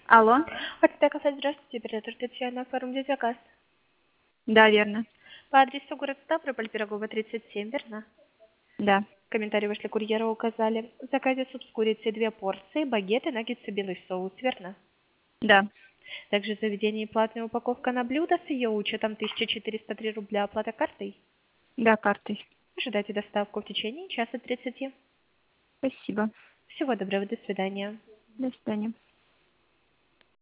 Алло. Хотите сказать здравствуйте, оператор Татьяна, оформить заказ. Да, верно. По адресу город Ставрополь, Пирогова, 37, верно? Да. Комментарии вышли, курьера указали. В заказе суп с курицей 2 порции, багеты, наггетсы, белый соус, верно? Да. Также в заведении платная упаковка на блюдо с ее учетом 1403 рубля, оплата картой. Да, картой. Ожидайте доставку в течение часа 30. Спасибо. Всего доброго, до свидания. До свидания.